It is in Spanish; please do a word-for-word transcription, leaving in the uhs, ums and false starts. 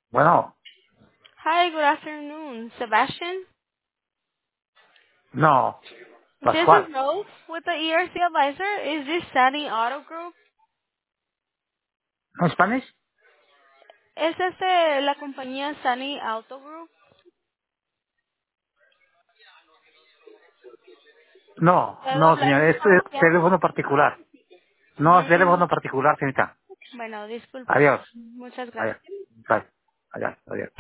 Bueno, Hi, good afternoon. Sebastian? no, This is Pascual. Rose with the E R C Advisor. Is this Sunny Auto Group? ¿No Spanish? ¿Es este la compañía Sunny Auto Group? No, ¿Puedo no, hablar señor, en es eh, confianza? teléfono particular. No, es Mm, teléfono particular, señorita. bueno, disculpe. Adiós. Muchas Adiós. gracias. Bye. Adiós, adiós.